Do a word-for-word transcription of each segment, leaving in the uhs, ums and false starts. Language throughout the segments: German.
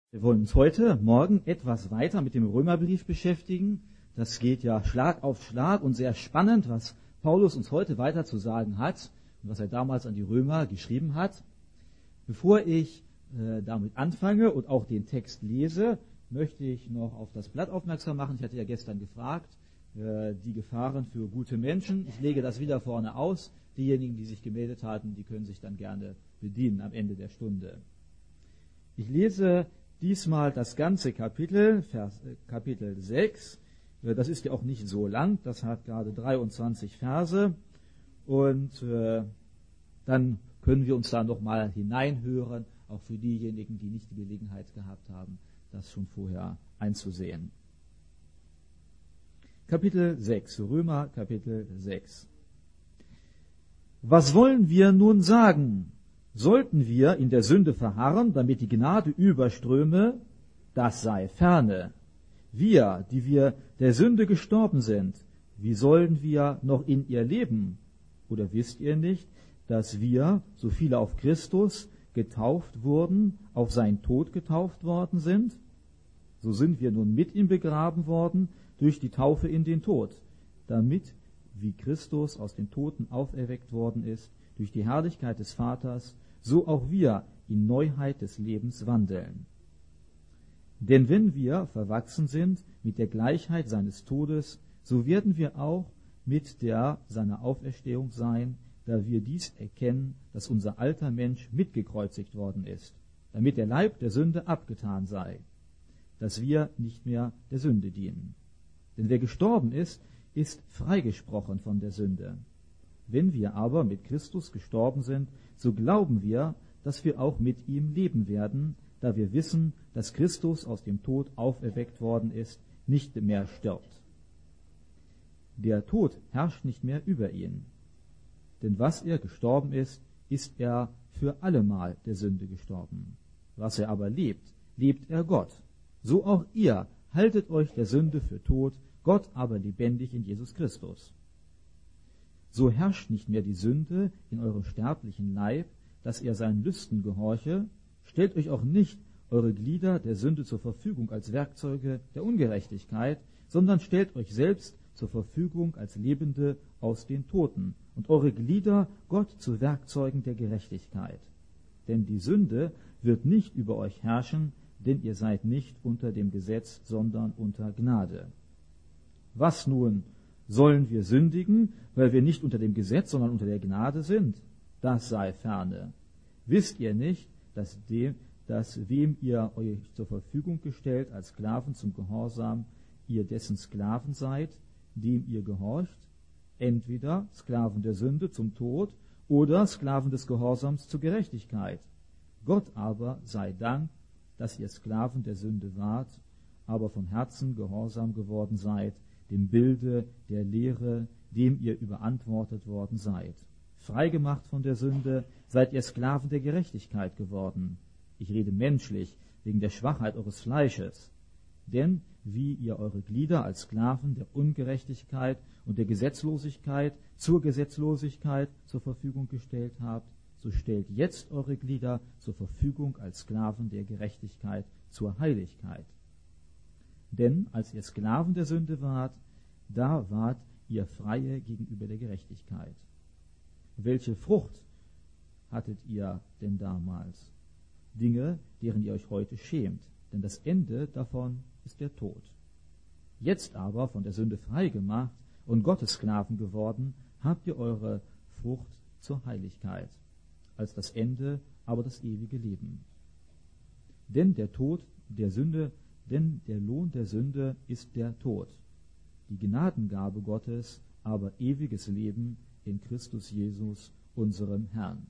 Wir wollen uns heute Morgen etwas weiter mit dem Römerbrief beschäftigen. Das geht ja Schlag auf Schlag und sehr spannend, was Paulus uns heute weiter zu sagen hat und was er damals an die Römer geschrieben hat. Bevor ich äh, damit anfange und auch den Text lese, möchte ich noch auf das Blatt aufmerksam machen. Ich hatte ja gestern gefragt, äh, die Gefahren für gute Menschen. Ich lege das wieder vorne aus. Diejenigen, die sich gemeldet hatten, die können sich dann gerne bedienen am Ende der Stunde. Ich lese diesmal das ganze Kapitel, Vers, äh, Kapitel sechs. Äh, das ist ja auch nicht so lang, das hat gerade dreiundzwanzig Verse. Und äh, dann können wir uns da nochmal hineinhören, auch für diejenigen, die nicht die Gelegenheit gehabt haben, das schon vorher einzusehen. Kapitel sechs, Römer Kapitel sechs. Was wollen wir nun sagen? Sollten wir in der Sünde verharren, damit die Gnade überströme? Das sei ferne. Wir, die wir der Sünde gestorben sind, wie sollen wir noch in ihr leben? Oder wisst ihr nicht, dass wir, so viele auf Christus getauft wurden, auf seinen Tod getauft worden sind? So sind wir nun mit ihm begraben worden durch die Taufe in den Tod, damit, wie Christus aus den Toten auferweckt worden ist, durch die Herrlichkeit des Vaters, so auch wir in Neuheit des Lebens wandeln. Denn wenn wir verwachsen sind mit der Gleichheit seines Todes, so werden wir auch mit der seiner Auferstehung sein, da wir dies erkennen, dass unser alter Mensch mitgekreuzigt worden ist, damit der Leib der Sünde abgetan sei, dass wir nicht mehr der Sünde dienen. Denn wer gestorben ist, ist freigesprochen von der Sünde. Wenn wir aber mit Christus gestorben sind, so glauben wir, dass wir auch mit ihm leben werden, da wir wissen, dass Christus aus dem Tod auferweckt worden ist, nicht mehr stirbt. Der Tod herrscht nicht mehr über ihn. Denn was er gestorben ist, ist er für allemal der Sünde gestorben. Was er aber lebt, lebt er Gott. So auch ihr haltet euch der Sünde für tot, Gott aber lebendig in Jesus Christus. So herrscht nicht mehr die Sünde in eurem sterblichen Leib, dass ihr seinen Lüsten gehorche. Stellt euch auch nicht eure Glieder der Sünde zur Verfügung als Werkzeuge der Ungerechtigkeit, sondern stellt euch selbst zur Verfügung als Lebende aus den Toten und eure Glieder Gott zu Werkzeugen der Gerechtigkeit. Denn die Sünde wird nicht über euch herrschen, denn ihr seid nicht unter dem Gesetz, sondern unter Gnade. Was nun? Sollen wir sündigen, weil wir nicht unter dem Gesetz, sondern unter der Gnade sind? Das sei ferne. Wisst ihr nicht, dass dem, dass wem ihr euch zur Verfügung gestellt als Sklaven zum Gehorsam, ihr dessen Sklaven seid, dem ihr gehorcht, entweder Sklaven der Sünde zum Tod oder Sklaven des Gehorsams zur Gerechtigkeit. Gott aber sei Dank, dass ihr Sklaven der Sünde wart, aber von Herzen gehorsam geworden seid, dem Bilde der Lehre, dem ihr überantwortet worden seid. Freigemacht von der Sünde, seid ihr Sklaven der Gerechtigkeit geworden. Ich rede menschlich, wegen der Schwachheit eures Fleisches. Denn wie ihr eure Glieder als Sklaven der Ungerechtigkeit und der Gesetzlosigkeit zur Gesetzlosigkeit zur Verfügung gestellt habt, so stellt jetzt eure Glieder zur Verfügung als Sklaven der Gerechtigkeit zur Heiligkeit. Denn als ihr Sklaven der Sünde wart, da wart ihr Freie gegenüber der Gerechtigkeit. Welche Frucht hattet ihr denn damals? Dinge, deren ihr euch heute schämt, denn das Ende davon ist der Tod. Jetzt aber, von der Sünde frei gemacht und Gottes Sklaven geworden, habt ihr eure Frucht zur Heiligkeit, als das Ende aber das ewige Leben. Denn der Tod der Sünde Denn der Lohn der Sünde ist der Tod, die Gnadengabe Gottes aber ewiges Leben in Christus Jesus, unserem Herrn.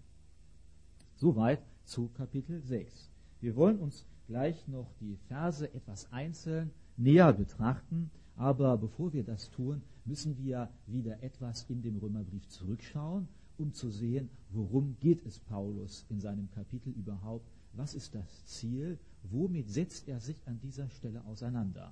Soweit zu Kapitel sechs. Wir wollen uns gleich noch die Verse etwas einzeln näher betrachten, aber bevor wir das tun, müssen wir wieder etwas in dem Römerbrief zurückschauen, um zu sehen, worum geht es Paulus in seinem Kapitel überhaupt. Was ist das Ziel? Womit setzt er sich an dieser Stelle auseinander?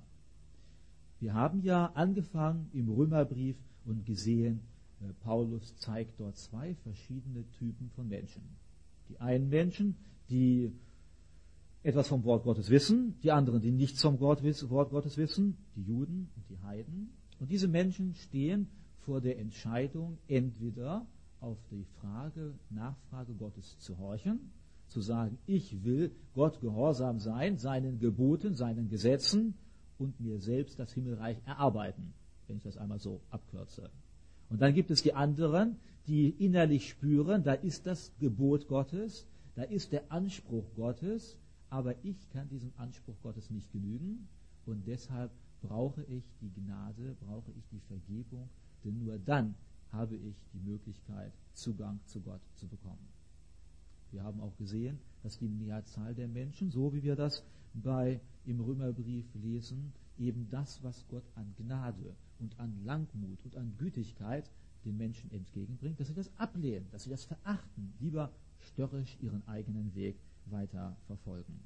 Wir haben ja angefangen im Römerbrief und gesehen, Paulus zeigt dort zwei verschiedene Typen von Menschen. Die einen Menschen, die etwas vom Wort Gottes wissen, die anderen, die nichts vom Wort Gottes wissen, die Juden und die Heiden. Und diese Menschen stehen vor der Entscheidung, entweder auf die Frage, Nachfrage Gottes zu horchen, zu sagen, ich will Gott gehorsam sein, seinen Geboten, seinen Gesetzen und mir selbst das Himmelreich erarbeiten, wenn ich das einmal so abkürze. Und dann gibt es die anderen, die innerlich spüren, da ist das Gebot Gottes, da ist der Anspruch Gottes, aber ich kann diesem Anspruch Gottes nicht genügen und deshalb brauche ich die Gnade, brauche ich die Vergebung, denn nur dann habe ich die Möglichkeit, Zugang zu Gott zu bekommen. Wir haben auch gesehen, dass die Mehrzahl der Menschen, so wie wir das bei im Römerbrief lesen, eben das, was Gott an Gnade und an Langmut und an Gütigkeit den Menschen entgegenbringt, dass sie das ablehnen, dass sie das verachten, lieber störrisch ihren eigenen Weg weiter verfolgen.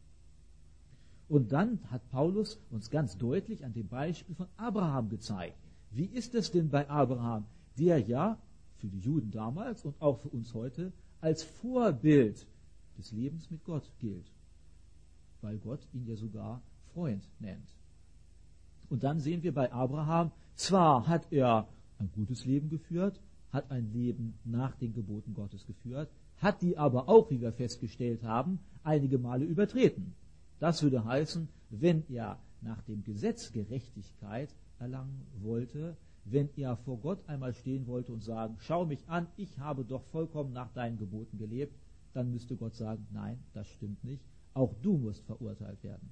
Und dann hat Paulus uns ganz deutlich an dem Beispiel von Abraham gezeigt. Wie ist es denn bei Abraham, der ja für die Juden damals und auch für uns heute als Vorbild des Lebens mit Gott gilt, weil Gott ihn ja sogar Freund nennt. Und dann sehen wir bei Abraham, zwar hat er ein gutes Leben geführt, hat ein Leben nach den Geboten Gottes geführt, hat die aber auch, wie wir festgestellt haben, einige Male übertreten. Das würde heißen, wenn er nach dem Gesetz Gerechtigkeit erlangen wollte, wenn er vor Gott einmal stehen wollte und sagen, schau mich an, ich habe doch vollkommen nach deinen Geboten gelebt, dann müsste Gott sagen, nein, das stimmt nicht, auch du musst verurteilt werden.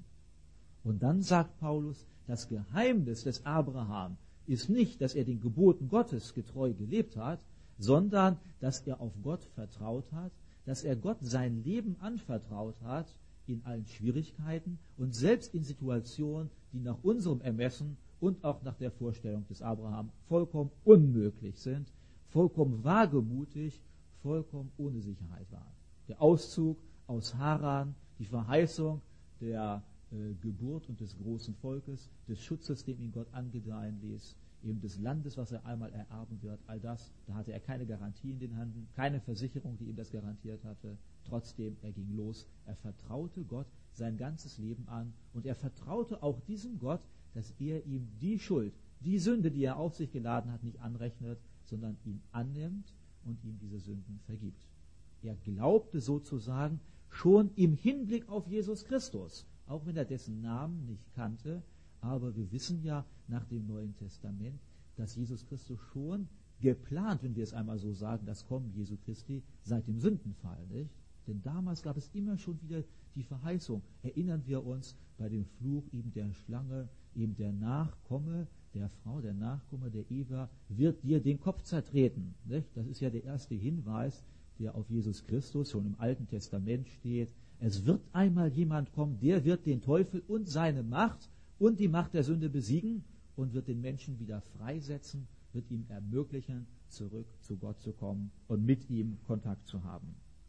Und dann sagt Paulus, das Geheimnis des Abraham ist nicht, dass er den Geboten Gottes getreu gelebt hat, sondern dass er auf Gott vertraut hat, dass er Gott sein Leben anvertraut hat in allen Schwierigkeiten und selbst in Situationen, die nach unserem Ermessen und auch nach der Vorstellung des Abraham vollkommen unmöglich sind, vollkommen wagemutig, vollkommen ohne Sicherheit waren. Der Auszug aus Haran, die Verheißung der äh, Geburt und des großen Volkes, des Schutzes, den ihn Gott angedeihen ließ, eben des Landes, was er einmal ererben wird, all das, da hatte er keine Garantie in den Händen, keine Versicherung, die ihm das garantiert hatte. Trotzdem, er ging los, er vertraute Gott sein ganzes Leben an und er vertraute auch diesem Gott, dass er ihm die Schuld, die Sünde, die er auf sich geladen hat, nicht anrechnet, sondern ihn annimmt und ihm diese Sünden vergibt. Er glaubte sozusagen schon im Hinblick auf Jesus Christus, auch wenn er dessen Namen nicht kannte, aber wir wissen ja nach dem Neuen Testament, dass Jesus Christus schon geplant, wenn wir es einmal so sagen, das Kommen Jesu Christi seit dem Sündenfall, nicht? Denn damals gab es immer schon wieder die Verheißung. Erinnern wir uns bei dem Fluch eben der Schlange, eben der Nachkomme der Frau, der Nachkomme der Eva, wird dir den Kopf zertreten. Nicht? Das ist ja der erste Hinweis, der auf Jesus Christus schon im Alten Testament steht. Es wird einmal jemand kommen, der wird den Teufel und seine Macht und die Macht der Sünde besiegen und wird den Menschen wieder freisetzen, wird ihm ermöglichen, zurück zu Gott zu kommen und mit ihm Kontakt zu haben.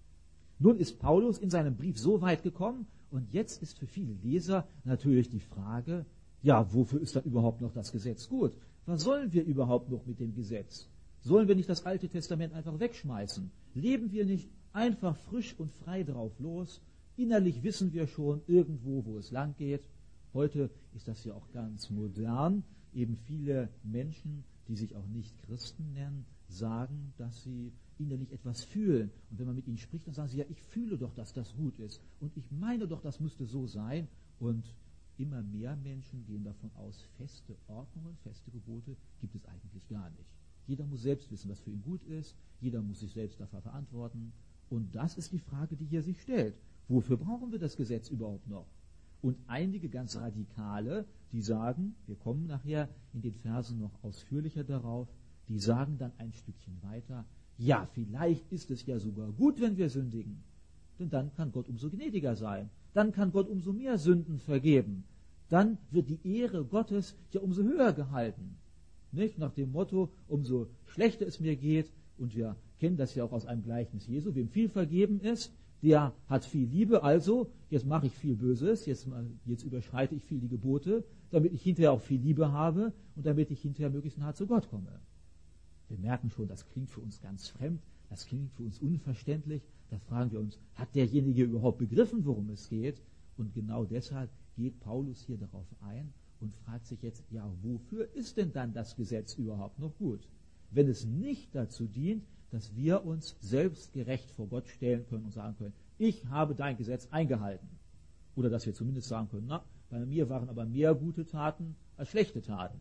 Nun ist Paulus in seinem Brief so weit gekommen und jetzt ist für viele Leser natürlich die Frage, ja, wofür ist dann überhaupt noch das Gesetz gut? Was sollen wir überhaupt noch mit dem Gesetz? Sollen wir nicht das Alte Testament einfach wegschmeißen? Leben wir nicht einfach frisch und frei drauf los? Innerlich wissen wir schon irgendwo, wo es lang geht. Heute ist das ja auch ganz modern. Eben viele Menschen, die sich auch nicht Christen nennen, sagen, dass sie innerlich etwas fühlen. Und wenn man mit ihnen spricht, dann sagen sie, ja, ich fühle doch, dass das gut ist. Und ich meine doch, das müsste so sein. Und immer mehr Menschen gehen davon aus, feste Ordnungen, feste Gebote gibt es eigentlich gar nicht. Jeder muss selbst wissen, was für ihn gut ist. Jeder muss sich selbst dafür verantworten. Und das ist die Frage, die hier sich stellt. Wofür brauchen wir das Gesetz überhaupt noch? Und einige ganz Radikale, die sagen, wir kommen nachher in den Versen noch ausführlicher darauf, die sagen dann ein Stückchen weiter, ja, vielleicht ist es ja sogar gut, wenn wir sündigen, denn dann kann Gott umso gnädiger sein, dann kann Gott umso mehr Sünden vergeben, dann wird die Ehre Gottes ja umso höher gehalten. Nicht? Nach dem Motto, umso schlechter es mir geht, und wir kennen das ja auch aus einem Gleichnis Jesu, wem viel vergeben ist, der hat viel Liebe, also jetzt mache ich viel Böses, jetzt, jetzt überschreite ich viel die Gebote, damit ich hinterher auch viel Liebe habe und damit ich hinterher möglichst nah zu Gott komme. Wir merken schon, das klingt für uns ganz fremd, das klingt für uns unverständlich. Da fragen wir uns, hat derjenige überhaupt begriffen, worum es geht? Und genau deshalb geht Paulus hier darauf ein und fragt sich jetzt, ja, wofür ist denn dann das Gesetz überhaupt noch gut? Wenn es nicht dazu dient, dass wir uns selbst gerecht vor Gott stellen können und sagen können, ich habe dein Gesetz eingehalten. Oder dass wir zumindest sagen können, na, bei mir waren aber mehr gute Taten als schlechte Taten.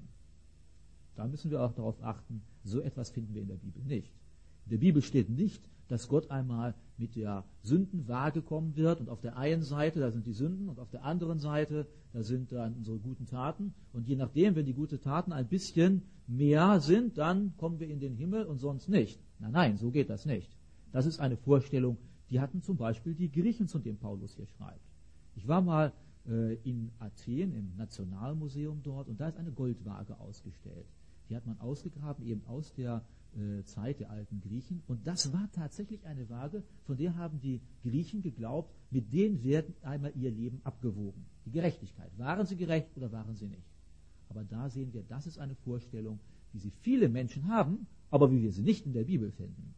Da müssen wir auch darauf achten, so etwas finden wir in der Bibel nicht. In der Bibel steht nicht, dass Gott einmal mit der Sündenwaage kommen wird und auf der einen Seite, da sind die Sünden und auf der anderen Seite, da sind dann unsere guten Taten und je nachdem, wenn die guten Taten ein bisschen mehr sind, dann kommen wir in den Himmel und sonst nicht. Nein, nein, so geht das nicht. Das ist eine Vorstellung, die hatten zum Beispiel die Griechen, zu dem Paulus hier schreibt. Ich war mal äh, in Athen im Nationalmuseum dort und da ist eine Goldwaage ausgestellt. Die hat man ausgegraben eben aus der äh, Zeit der alten Griechen und das war tatsächlich eine Waage, von der haben die Griechen geglaubt, mit denen werden einmal ihr Leben abgewogen. Die Gerechtigkeit. Waren sie gerecht oder waren sie nicht? Aber da sehen wir, das ist eine Vorstellung, wie sie viele Menschen haben, aber wie wir sie nicht in der Bibel finden.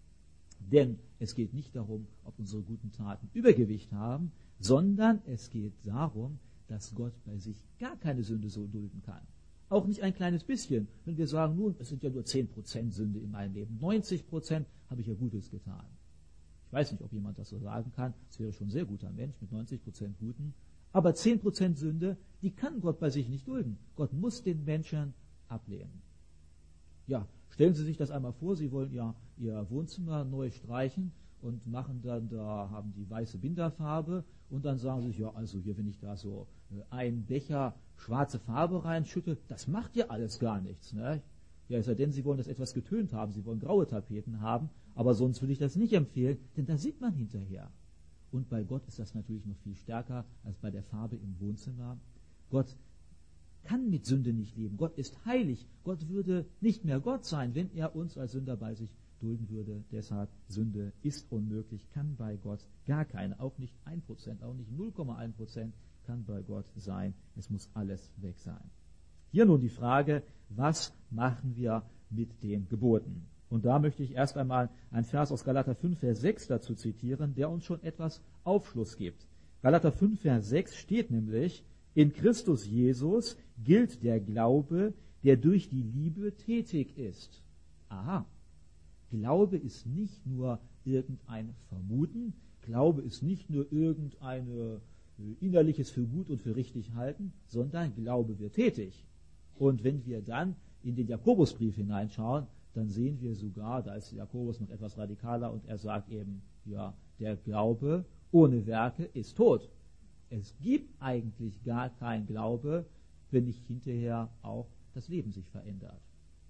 Denn es geht nicht darum, ob unsere guten Taten Übergewicht haben, sondern es geht darum, dass Gott bei sich gar keine Sünde so dulden kann. Auch nicht ein kleines bisschen. Wenn wir sagen, nun, es sind ja nur zehn Prozent Sünde in meinem Leben, neunzig Prozent habe ich ja Gutes getan. Ich weiß nicht, ob jemand das so sagen kann. Es wäre schon ein sehr guter Mensch mit neunzig Prozent Guten. Aber zehn Prozent Sünde, die kann Gott bei sich nicht dulden. Gott muss den Menschen ablehnen. Ja, stellen Sie sich das einmal vor, Sie wollen ja Ihr Wohnzimmer neu streichen und machen dann, da haben die weiße Binderfarbe und dann sagen Sie sich, ja, also hier, wenn ich da so einen Becher schwarze Farbe reinschütte, das macht ja alles gar nichts. Ne? Ja, es sei denn, Sie wollen das etwas getönt haben, Sie wollen graue Tapeten haben, aber sonst würde ich das nicht empfehlen, denn da sieht man hinterher. Und bei Gott ist das natürlich noch viel stärker als bei der Farbe im Wohnzimmer. Gott kann mit Sünde nicht leben. Gott ist heilig. Gott würde nicht mehr Gott sein, wenn er uns als Sünder bei sich dulden würde. Deshalb, Sünde ist unmöglich, kann bei Gott gar keine, auch nicht ein Prozent, auch nicht null Komma eins Prozent kann bei Gott sein. Es muss alles weg sein. Hier nun die Frage, was machen wir mit den Geboten? Und da möchte ich erst einmal einen Vers aus Galater fünf, Vers sechs dazu zitieren, der uns schon etwas Aufschluss gibt. Galater fünf, Vers sechs steht nämlich, in Christus Jesus gilt der Glaube, der durch die Liebe tätig ist. Aha. Glaube ist nicht nur irgendein Vermuten, Glaube ist nicht nur irgendein innerliches für gut und für richtig halten, sondern Glaube wird tätig. Und wenn wir dann in den Jakobusbrief hineinschauen, dann sehen wir sogar, da ist Jakobus noch etwas radikaler und er sagt eben, ja, der Glaube ohne Werke ist tot. Es gibt eigentlich gar keinen Glaube, wenn nicht hinterher auch das Leben sich verändert.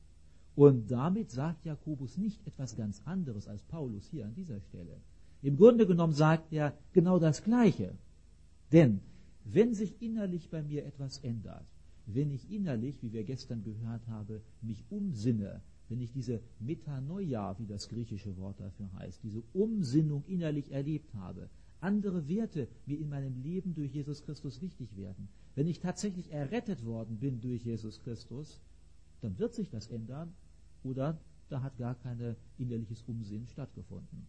Und damit sagt Jakobus nicht etwas ganz anderes als Paulus hier an dieser Stelle. Im Grunde genommen sagt er genau das Gleiche. Denn wenn sich innerlich bei mir etwas ändert, wenn ich innerlich, wie wir gestern gehört haben, mich umsinne, wenn ich diese Metanoia, wie das griechische Wort dafür heißt, diese Umsinnung innerlich erlebt habe, andere Werte mir in meinem Leben durch Jesus Christus wichtig werden, wenn ich tatsächlich errettet worden bin durch Jesus Christus, dann wird sich das ändern oder da hat gar kein innerliches Umsehen stattgefunden.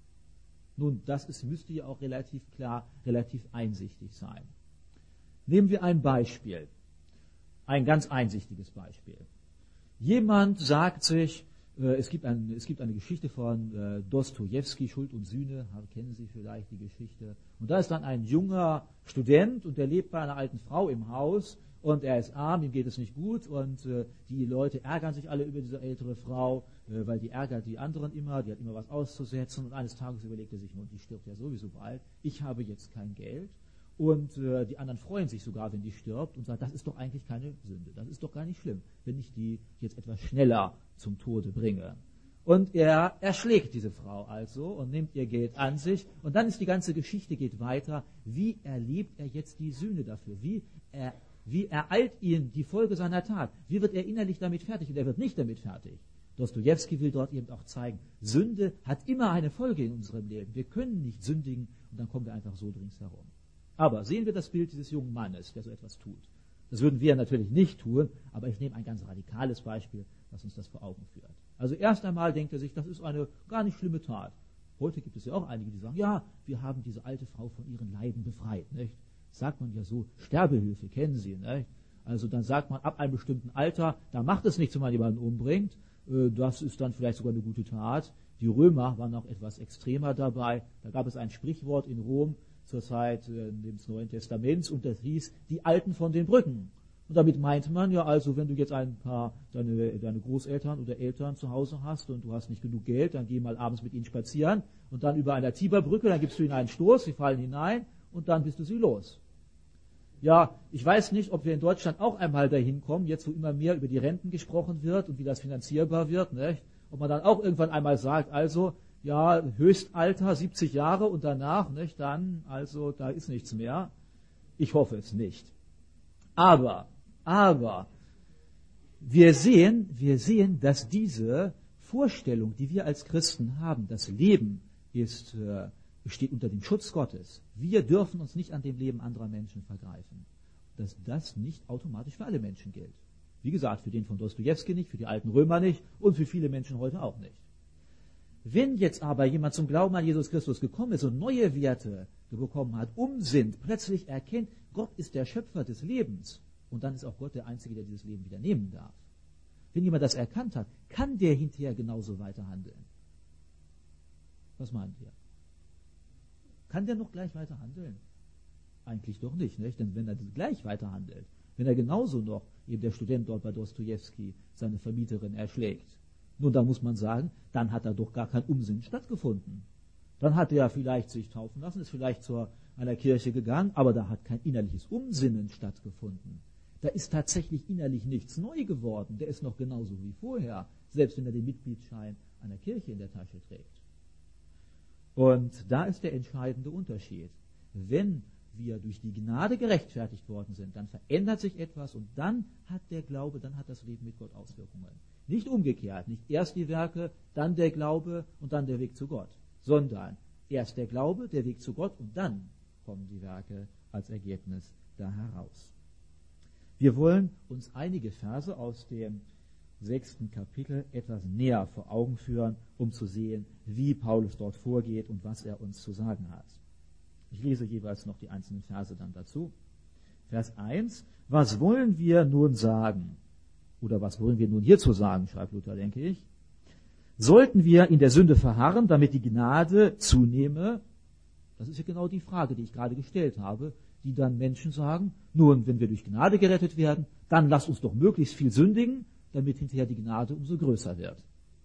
Nun, das ist, müsste ja auch relativ klar, relativ einsichtig sein. Nehmen wir ein Beispiel, ein ganz einsichtiges Beispiel. Jemand sagt sich, äh, es, gibt ein, es gibt eine Geschichte von äh, Dostojewski, Schuld und Sühne, kennen Sie vielleicht die Geschichte. Und da ist dann ein junger Student und der lebt bei einer alten Frau im Haus und er ist arm, ihm geht es nicht gut und äh, die Leute ärgern sich alle über diese ältere Frau, äh, weil die ärgert die anderen immer, die hat immer was auszusetzen und eines Tages überlegt er sich, nun, die stirbt ja sowieso bald, ich habe jetzt kein Geld. Und äh, die anderen freuen sich sogar, wenn die stirbt und sagen, das ist doch eigentlich keine Sünde, das ist doch gar nicht schlimm, wenn ich die jetzt etwas schneller zum Tode bringe. Und er erschlägt diese Frau also und nimmt ihr Geld an sich und dann ist die ganze Geschichte geht weiter. Wie erlebt er jetzt die Sühne dafür? Wie, er, wie ereilt ihn die Folge seiner Tat? Wie wird er innerlich damit fertig? Und er wird nicht damit fertig. Dostojewski will dort eben auch zeigen, Sünde hat immer eine Folge in unserem Leben. Wir können nicht sündigen und dann kommen wir einfach so ringsherum. Aber sehen wir das Bild dieses jungen Mannes, der so etwas tut. Das würden wir natürlich nicht tun, aber ich nehme ein ganz radikales Beispiel, das uns das vor Augen führt. Also erst einmal denkt er sich, das ist eine gar nicht schlimme Tat. Heute gibt es ja auch einige, die sagen, ja, wir haben diese alte Frau von ihren Leiden befreit, nicht? sagt man ja so, Sterbehilfe, kennen Sie, ne? Also dann sagt man, ab einem bestimmten Alter, da macht es nichts, wenn man jemanden umbringt, das ist dann vielleicht sogar eine gute Tat. Die Römer waren noch etwas extremer dabei. Da gab es ein Sprichwort in Rom zur Zeit des Neuen Testaments und das hieß, die Alten von den Brücken. Und damit meinte man ja also, wenn du jetzt ein paar deine, deine Großeltern oder Eltern zu Hause hast und du hast nicht genug Geld, dann geh mal abends mit ihnen spazieren und dann über einer Tiberbrücke, dann gibst du ihnen einen Stoß, sie fallen hinein und dann bist du sie los. Ja, ich weiß nicht, ob wir in Deutschland auch einmal dahin kommen, jetzt wo immer mehr über die Renten gesprochen wird und wie das finanzierbar wird, nicht? Ob man dann auch irgendwann einmal sagt, also, ja, Höchstalter siebzig Jahre und danach, nicht, dann, also, da ist nichts mehr. Ich hoffe es nicht. Aber, aber, wir sehen, wir sehen, dass diese Vorstellung, die wir als Christen haben, das Leben ist, äh, steht unter dem Schutz Gottes. Wir dürfen uns nicht an dem Leben anderer Menschen vergreifen. Dass das nicht automatisch für alle Menschen gilt. Wie gesagt, für den von Dostojewski nicht, für die alten Römer nicht und für viele Menschen heute auch nicht. Wenn jetzt aber jemand zum Glauben an Jesus Christus gekommen ist und neue Werte bekommen hat, umsinnt, plötzlich erkennt, Gott ist der Schöpfer des Lebens und dann ist auch Gott der Einzige, der dieses Leben wieder nehmen darf. Wenn jemand das erkannt hat, kann der hinterher genauso weiter handeln. Was meint ihr? Kann der noch gleich weiter handeln? Eigentlich doch nicht, nicht? Denn wenn er gleich weiter handelt, wenn er genauso noch, eben der Student dort bei Dostojewski, seine Vermieterin erschlägt, nun, da muss man sagen, dann hat da doch gar kein Umsinn stattgefunden. Dann hat er vielleicht sich taufen lassen, ist vielleicht zu einer Kirche gegangen, aber da hat kein innerliches Umsinnen stattgefunden. Da ist tatsächlich innerlich nichts neu geworden. Der ist noch genauso wie vorher, selbst wenn er den Mitgliedsschein einer Kirche in der Tasche trägt. Und da ist der entscheidende Unterschied. Wenn wir durch die Gnade gerechtfertigt worden sind, dann verändert sich etwas und dann hat der Glaube, dann hat das Leben mit Gott Auswirkungen. Nicht umgekehrt, nicht erst die Werke, dann der Glaube und dann der Weg zu Gott, sondern erst der Glaube, der Weg zu Gott und dann kommen die Werke als Ergebnis da heraus. Wir wollen uns einige Verse aus dem sechsten Kapitel etwas näher vor Augen führen, um zu sehen, wie Paulus dort vorgeht und was er uns zu sagen hat. Ich lese jeweils noch die einzelnen Verse dann dazu. Vers eins. Was wollen wir nun sagen? Oder was wollen wir nun hierzu sagen, schreibt Luther, denke ich. Sollten wir in der Sünde verharren, damit die Gnade zunehme? Das ist ja genau die Frage, die ich gerade gestellt habe, die dann Menschen sagen, nun, wenn wir durch Gnade gerettet werden, dann lasst uns doch möglichst viel sündigen, damit hinterher die Gnade umso größer wird.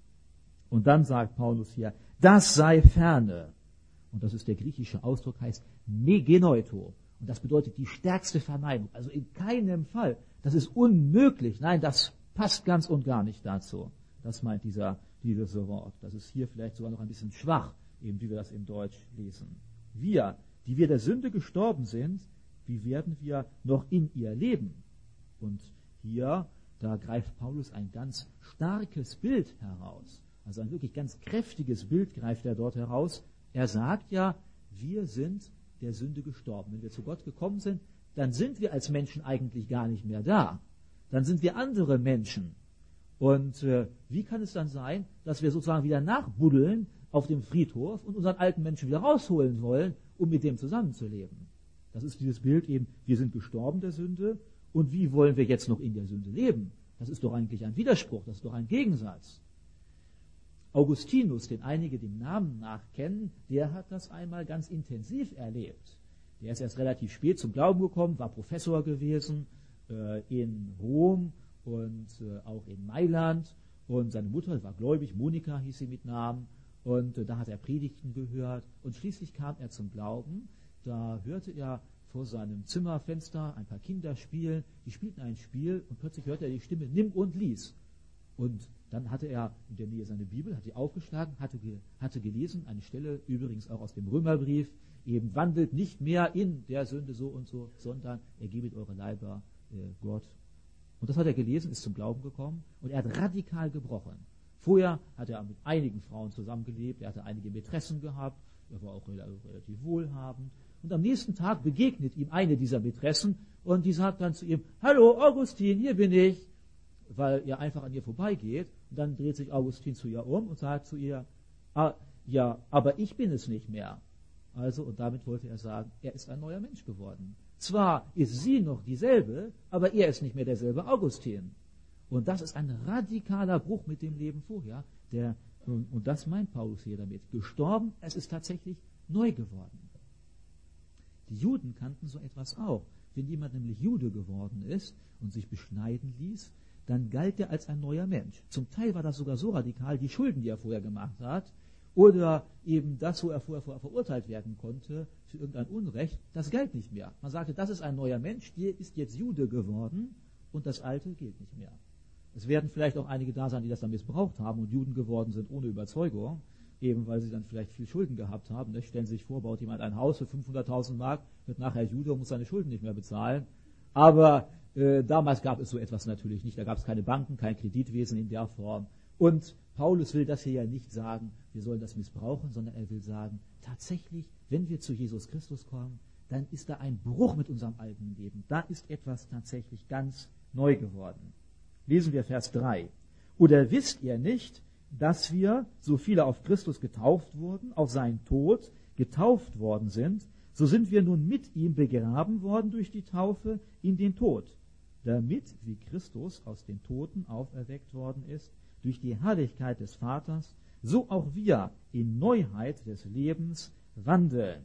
Und dann sagt Paulus hier, das sei ferne. Und das ist der griechische Ausdruck, heißt megenoito. Und das bedeutet die stärkste Verneinung. Also in keinem Fall. Das ist unmöglich. Nein, das passt ganz und gar nicht dazu. Das meint dieser, dieses Wort. Das ist hier vielleicht sogar noch ein bisschen schwach, eben wie wir das im Deutsch lesen. Wir, die wir der Sünde gestorben sind, wie werden wir noch in ihr leben? Und hier, da greift Paulus ein ganz starkes Bild heraus. Also ein wirklich ganz kräftiges Bild greift er dort heraus. Er sagt ja, wir sind der Sünde gestorben. Wenn wir zu Gott gekommen sind, dann sind wir als Menschen eigentlich gar nicht mehr da. Dann sind wir andere Menschen. Und äh, wie kann es dann sein, dass wir sozusagen wieder nachbuddeln auf dem Friedhof und unseren alten Menschen wieder rausholen wollen, um mit dem zusammenzuleben? Das ist dieses Bild eben, wir sind gestorben der Sünde und wie wollen wir jetzt noch in der Sünde leben? Das ist doch eigentlich ein Widerspruch, das ist doch ein Gegensatz. Augustinus, den einige dem Namen nach kennen, der hat das einmal ganz intensiv erlebt. Der ist erst relativ spät zum Glauben gekommen, war Professor gewesen äh, in Rom und äh, auch in Mailand. Und seine Mutter war gläubig, Monika hieß sie mit Namen. Und äh, da hat er Predigten gehört. Und schließlich kam er zum Glauben. Da hörte er vor seinem Zimmerfenster ein paar Kinder spielen. Die spielten ein Spiel und plötzlich hörte er die Stimme, nimm und lies. Und dann hatte er in der Nähe seine Bibel, hat sie aufgeschlagen, hatte, ge, hatte gelesen, eine Stelle übrigens auch aus dem Römerbrief, eben wandelt nicht mehr in der Sünde so und so, sondern ergebet eure Leiber äh, Gott. Und das hat er gelesen, ist zum Glauben gekommen und er hat radikal gebrochen. Vorher hat er mit einigen Frauen zusammengelebt, er hatte einige Mätressen gehabt, er war auch relativ wohlhabend. Und am nächsten Tag begegnet ihm eine dieser Mätressen und die sagt dann zu ihm, hallo Augustin, hier bin ich, weil er einfach an ihr vorbeigeht. Und dann dreht sich Augustin zu ihr um und sagt zu ihr, ah, ja, aber ich bin es nicht mehr. Also, und damit wollte er sagen, er ist ein neuer Mensch geworden. Zwar ist sie noch dieselbe, aber er ist nicht mehr derselbe Augustin. Und das ist ein radikaler Bruch mit dem Leben vorher. Der, und, und das meint Paulus hier damit. Gestorben, es ist tatsächlich neu geworden. Die Juden kannten so etwas auch. Wenn jemand nämlich Jude geworden ist und sich beschneiden ließ, dann galt er als ein neuer Mensch. Zum Teil war das sogar so radikal, die Schulden, die er vorher gemacht hat, oder eben das, wo er vorher, vorher verurteilt werden konnte für irgendein Unrecht, das galt nicht mehr. Man sagte, das ist ein neuer Mensch, der ist jetzt Jude geworden und das Alte gilt nicht mehr. Es werden vielleicht auch einige da sein, die das dann missbraucht haben und Juden geworden sind ohne Überzeugung, eben weil sie dann vielleicht viel Schulden gehabt haben. Ne? Stellen Sie sich vor, baut jemand ein Haus für fünfhunderttausend Mark, wird nachher Jude und muss seine Schulden nicht mehr bezahlen. Aber äh, damals gab es so etwas natürlich nicht. Da gab es keine Banken, kein Kreditwesen in der Form. Und Paulus will das hier ja nicht sagen, wir sollen das missbrauchen, sondern er will sagen, tatsächlich, wenn wir zu Jesus Christus kommen, dann ist da ein Bruch mit unserem alten Leben. Da ist etwas tatsächlich ganz neu geworden. Lesen wir Vers drei. Oder wisst ihr nicht, dass wir, so viele auf Christus getauft wurden, auf seinen Tod getauft worden sind, so sind wir nun mit ihm begraben worden durch die Taufe in den Tod, damit, wie Christus aus den Toten auferweckt worden ist, durch die Herrlichkeit des Vaters, so auch wir in Neuheit des Lebens wandeln.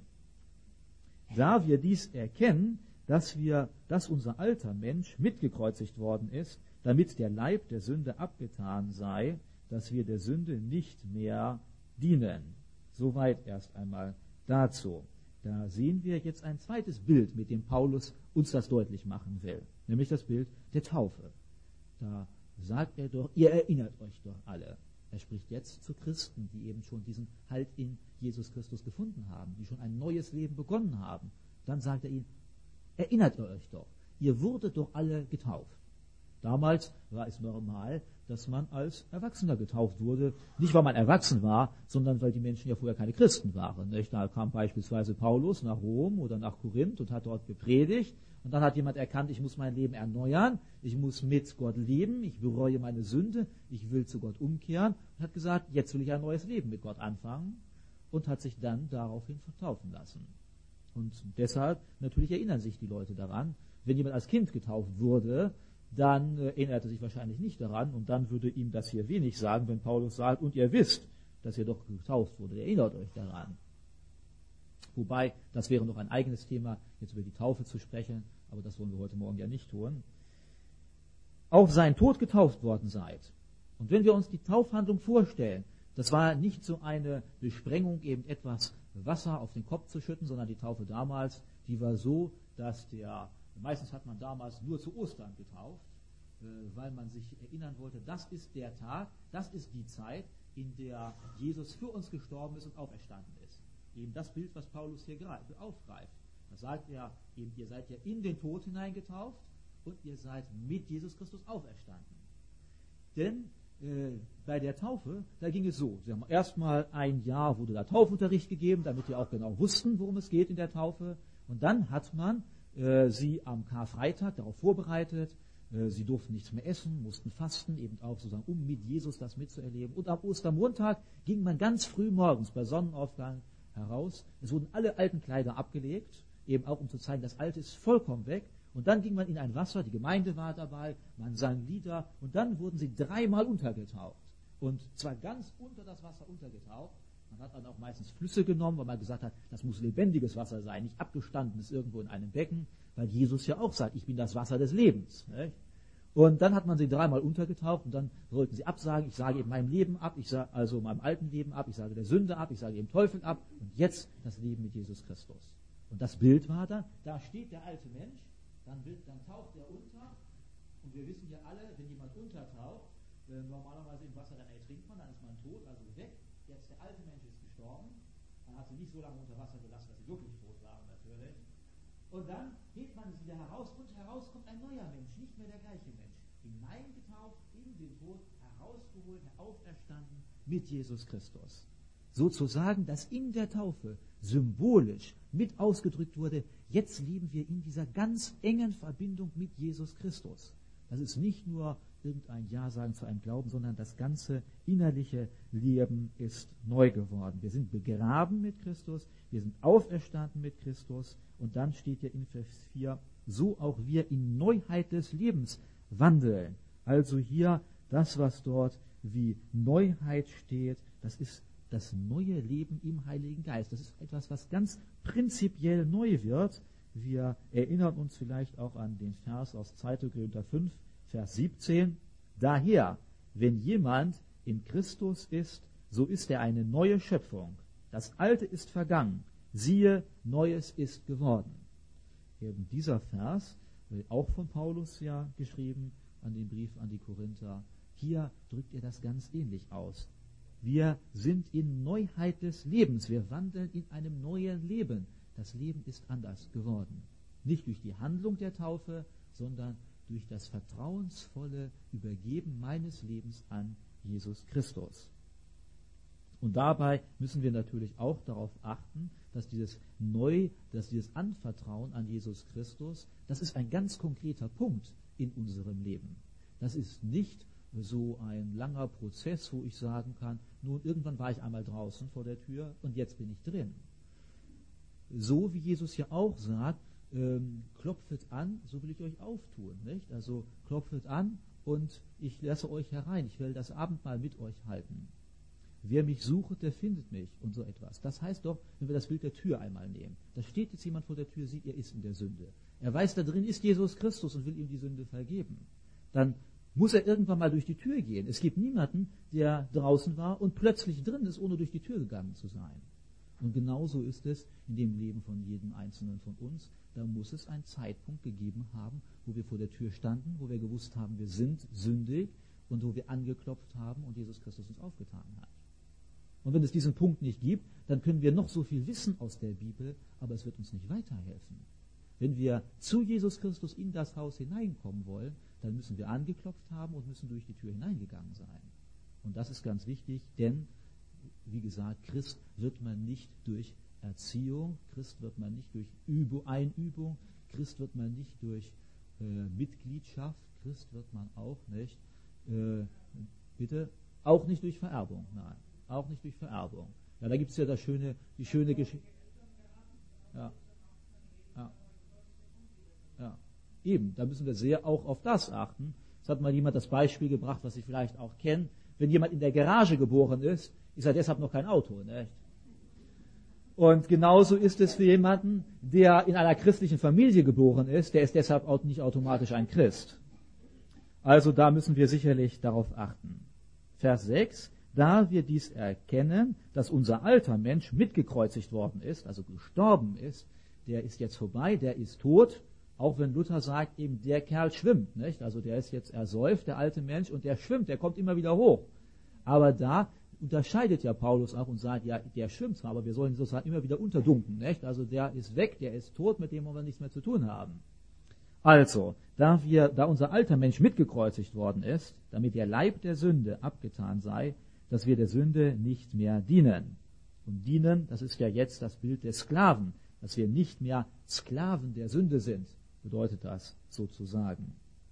Da wir dies erkennen, dass wir, dass unser alter Mensch mitgekreuzigt worden ist, damit der Leib der Sünde abgetan sei, dass wir der Sünde nicht mehr dienen. Soweit erst einmal dazu. Da sehen wir jetzt ein zweites Bild, mit dem Paulus uns das deutlich machen will, nämlich das Bild der Taufe. Da sagt er doch, ihr erinnert euch doch alle. Er spricht jetzt zu Christen, die eben schon diesen Halt in Jesus Christus gefunden haben, die schon ein neues Leben begonnen haben. Dann sagt er ihnen, erinnert ihr euch doch, ihr wurdet doch alle getauft. Damals war es normal, dass man als Erwachsener getauft wurde. Nicht, weil man erwachsen war, sondern weil die Menschen ja vorher keine Christen waren. Nicht? Da kam beispielsweise Paulus nach Rom oder nach Korinth und hat dort gepredigt. Und dann hat jemand erkannt, ich muss mein Leben erneuern, ich muss mit Gott leben, ich bereue meine Sünde, ich will zu Gott umkehren. Und hat gesagt, jetzt will ich ein neues Leben mit Gott anfangen. Und hat sich dann daraufhin vertaufen lassen. Und deshalb, natürlich erinnern sich die Leute daran, wenn jemand als Kind getauft wurde, dann äh, erinnert er sich wahrscheinlich nicht daran und dann würde ihm das hier wenig sagen, wenn Paulus sagt, und ihr wisst, dass ihr doch getauft wurde, erinnert euch daran. Wobei, das wäre noch ein eigenes Thema, jetzt über die Taufe zu sprechen, aber das wollen wir heute Morgen ja nicht tun. Auf seinen Tod getauft worden seid. Und wenn wir uns die Taufhandlung vorstellen, das war nicht so eine Besprengung, eben etwas Wasser auf den Kopf zu schütten, sondern die Taufe damals, die war so, dass der Meistens hat man damals nur zu Ostern getauft, weil man sich erinnern wollte, das ist der Tag, das ist die Zeit, in der Jesus für uns gestorben ist und auferstanden ist. Eben das Bild, was Paulus hier aufgreift. Da sagt er, eben, ihr seid ja in den Tod hineingetauft und ihr seid mit Jesus Christus auferstanden. Denn äh, bei der Taufe, da ging es so, sie haben erstmal ein Jahr wurde da Taufunterricht gegeben, damit die auch genau wussten, worum es geht in der Taufe. Und dann hat man sie am Karfreitag darauf vorbereitet, sie durften nichts mehr essen, mussten fasten, eben auch sozusagen, um mit Jesus das mitzuerleben. Und am Ostermontag ging man ganz früh morgens bei Sonnenaufgang heraus. Es wurden alle alten Kleider abgelegt, eben auch um zu zeigen, das Alte ist vollkommen weg. Und dann ging man in ein Wasser, die Gemeinde war dabei, man sang Lieder und dann wurden sie dreimal untergetaucht. Und zwar ganz unter das Wasser untergetaucht. Man hat dann auch meistens Flüsse genommen, weil man gesagt hat, das muss lebendiges Wasser sein, nicht abgestandenes irgendwo in einem Becken, weil Jesus ja auch sagt, ich bin das Wasser des Lebens. Nicht? Und dann hat man sie dreimal untergetaucht und dann sollten sie absagen, ich sage eben meinem Leben ab, ich sage also meinem alten Leben ab, ich sage der Sünde ab, ich sage dem Teufel ab und jetzt das Leben mit Jesus Christus. Und das Bild war dann, da steht der alte Mensch, dann, wird, dann taucht er unter und wir wissen ja alle, wenn jemand untertaucht, äh, normalerweise im Wasser, dann ertrinkt man, dann ist man tot, also weg. Jetzt der alte Mensch ist gestorben, man hat sie nicht so lange unter Wasser gelassen, dass sie wirklich tot waren natürlich. Und dann hebt man sie wieder heraus und heraus kommt ein neuer Mensch, nicht mehr der gleiche Mensch. Hineingetaucht in den Tod, herausgeholt, auferstanden mit Jesus Christus. Sozusagen, dass in der Taufe symbolisch mit ausgedrückt wurde, jetzt leben wir in dieser ganz engen Verbindung mit Jesus Christus. Das ist nicht nur irgendein Ja sagen zu einem Glauben, sondern das ganze innerliche Leben ist neu geworden. Wir sind begraben mit Christus, wir sind auferstanden mit Christus und dann steht ja in Vers vier, so auch wir in Neuheit des Lebens wandeln. Also hier das, was dort wie Neuheit steht, das ist das neue Leben im Heiligen Geist. Das ist etwas, was ganz prinzipiell neu wird. Wir erinnern uns vielleicht auch an den Vers aus zweiter Korinther fünf, Vers siebzehn. Daher, wenn jemand in Christus ist, so ist er eine neue Schöpfung. Das Alte ist vergangen. Siehe, Neues ist geworden. Eben dieser Vers, auch von Paulus ja geschrieben, an den Brief an die Korinther, hier drückt er das ganz ähnlich aus. Wir sind in Neuheit des Lebens. Wir wandeln in einem neuen Leben. Das Leben ist anders geworden. Nicht durch die Handlung der Taufe, sondern durch das vertrauensvolle Übergeben meines Lebens an Jesus Christus. Und dabei müssen wir natürlich auch darauf achten, dass dieses Neu, dass dieses Anvertrauen an Jesus Christus, das ist ein ganz konkreter Punkt in unserem Leben. Das ist nicht so ein langer Prozess, wo ich sagen kann, nun irgendwann war ich einmal draußen vor der Tür und jetzt bin ich drin. So wie Jesus ja auch sagt, ähm, klopfet an, so will ich euch auftun, nicht? Also klopfet an und ich lasse euch herein, ich will das Abendmahl mit euch halten. Wer mich sucht, der findet mich und so etwas. Das heißt doch, wenn wir das Bild der Tür einmal nehmen, da steht jetzt jemand vor der Tür, sieht, er ist in der Sünde. Er weiß, da drin ist Jesus Christus und will ihm die Sünde vergeben. Dann muss er irgendwann mal durch die Tür gehen. Es gibt niemanden, der draußen war und plötzlich drin ist, ohne durch die Tür gegangen zu sein. Und genauso ist es in dem Leben von jedem Einzelnen von uns. Da muss es einen Zeitpunkt gegeben haben, wo wir vor der Tür standen, wo wir gewusst haben, wir sind sündig und wo wir angeklopft haben und Jesus Christus uns aufgetan hat. Und wenn es diesen Punkt nicht gibt, dann können wir noch so viel wissen aus der Bibel, aber es wird uns nicht weiterhelfen. Wenn wir zu Jesus Christus in das Haus hineinkommen wollen, dann müssen wir angeklopft haben und müssen durch die Tür hineingegangen sein. Und das ist ganz wichtig, denn, wie gesagt, Christ wird man nicht durch Erziehung, Christ wird man nicht durch Übung, Einübung, Christ wird man nicht durch äh, Mitgliedschaft, Christ wird man auch nicht, äh, bitte, auch nicht durch Vererbung, nein, auch nicht durch Vererbung. Ja, da gibt es ja das schöne, die schöne Geschichte. Ja. Ja. Ja. Eben, da müssen wir sehr auch auf das achten. Es hat mal jemand das Beispiel gebracht, was Sie vielleicht auch kennen. Wenn jemand in der Garage geboren ist, ist er deshalb noch kein Auto, nicht? Und genauso ist es für jemanden, der in einer christlichen Familie geboren ist, der ist deshalb auch nicht automatisch ein Christ. Also da müssen wir sicherlich darauf achten. Vers sechs, da wir dies erkennen, dass unser alter Mensch mitgekreuzigt worden ist, also gestorben ist, der ist jetzt vorbei, der ist tot, auch wenn Luther sagt, eben der Kerl schwimmt, nicht? Also der ist jetzt ersäuft, der alte Mensch, und der schwimmt, der kommt immer wieder hoch. Aber da unterscheidet ja Paulus auch und sagt, ja, der schwimmt zwar, aber wir sollen sozusagen immer wieder unterdunken, nicht? Also der ist weg, der ist tot, mit dem wollen wir nichts mehr zu tun haben. Also, da wir, da unser alter Mensch mitgekreuzigt worden ist, damit der Leib der Sünde abgetan sei, dass wir der Sünde nicht mehr dienen. Und dienen, das ist ja jetzt das Bild des Sklaven, dass wir nicht mehr Sklaven der Sünde sind, bedeutet das sozusagen.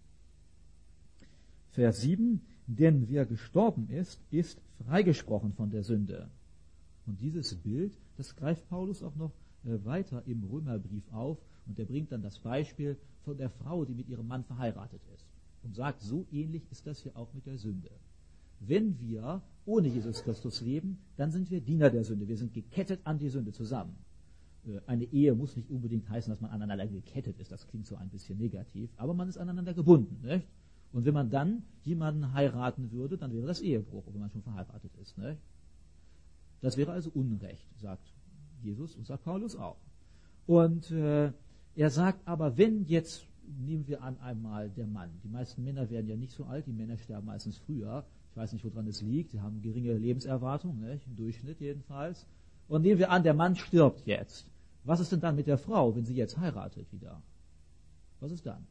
Vers sieben, denn wer gestorben ist, ist freigesprochen von der Sünde. Und dieses Bild, das greift Paulus auch noch äh, weiter im Römerbrief auf, und er bringt dann das Beispiel von der Frau, die mit ihrem Mann verheiratet ist, und sagt, so ähnlich ist das hier auch mit der Sünde. Wenn wir ohne Jesus Christus leben, dann sind wir Diener der Sünde. Wir sind gekettet an die Sünde zusammen. Eine Ehe muss nicht unbedingt heißen, dass man aneinander gekettet ist. Das klingt so ein bisschen negativ. Aber man ist aneinander gebunden, nicht? Und wenn man dann jemanden heiraten würde, dann wäre das Ehebruch, wenn man schon verheiratet ist, nicht? Das wäre also Unrecht, sagt Jesus und sagt Paulus auch. Und äh, er sagt aber, wenn jetzt, nehmen wir an einmal der Mann. Die meisten Männer werden ja nicht so alt, die Männer sterben meistens früher. Ich weiß nicht, woran es liegt. Sie haben geringe Lebenserwartung, nicht? Im Durchschnitt jedenfalls. Und nehmen wir an, der Mann stirbt jetzt. Was ist denn dann mit der Frau, wenn sie jetzt heiratet wieder? Was ist dann?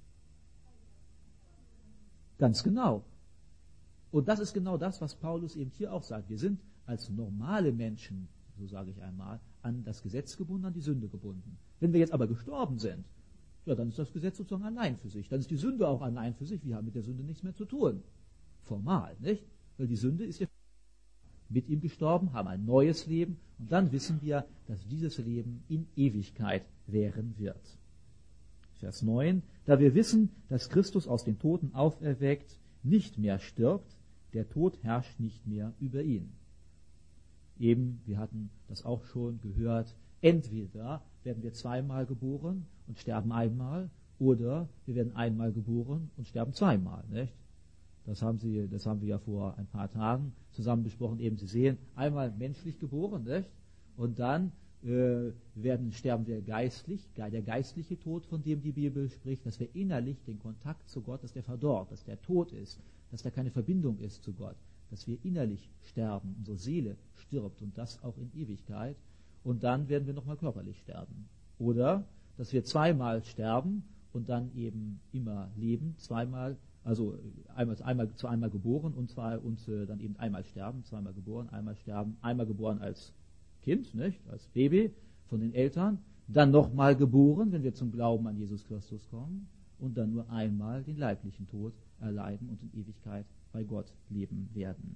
Ganz genau. Und das ist genau das, was Paulus eben hier auch sagt. Wir sind als normale Menschen, so sage ich einmal, an das Gesetz gebunden, an die Sünde gebunden. Wenn wir jetzt aber gestorben sind, ja, dann ist das Gesetz sozusagen allein für sich. Dann ist die Sünde auch allein für sich. Wir haben mit der Sünde nichts mehr zu tun. Formal, nicht? Weil die Sünde ist ja mit ihm gestorben, haben ein neues Leben und dann wissen wir, dass dieses Leben in Ewigkeit währen wird. Vers neun, da wir wissen, dass Christus aus den Toten auferweckt, nicht mehr stirbt, der Tod herrscht nicht mehr über ihn. Eben, wir hatten das auch schon gehört, entweder werden wir zweimal geboren und sterben einmal, oder wir werden einmal geboren und sterben zweimal, nicht? Das haben Sie, das haben wir ja vor ein paar Tagen zusammen besprochen. Eben, Sie sehen, einmal menschlich geboren, nicht? Und dann äh, werden, sterben wir geistlich, der geistliche Tod, von dem die Bibel spricht, dass wir innerlich den Kontakt zu Gott, dass der verdorrt, dass der tot ist, dass da keine Verbindung ist zu Gott, dass wir innerlich sterben, unsere Seele stirbt und das auch in Ewigkeit. Und dann werden wir nochmal körperlich sterben. Oder, dass wir zweimal sterben und dann eben immer leben, zweimal, also einmal, einmal zu einmal geboren und, zwei, und äh, dann eben einmal sterben, zweimal geboren, einmal sterben, einmal geboren als Kind, nicht, als Baby von den Eltern, dann nochmal geboren, wenn wir zum Glauben an Jesus Christus kommen und dann nur einmal den leiblichen Tod erleiden und in Ewigkeit bei Gott leben werden.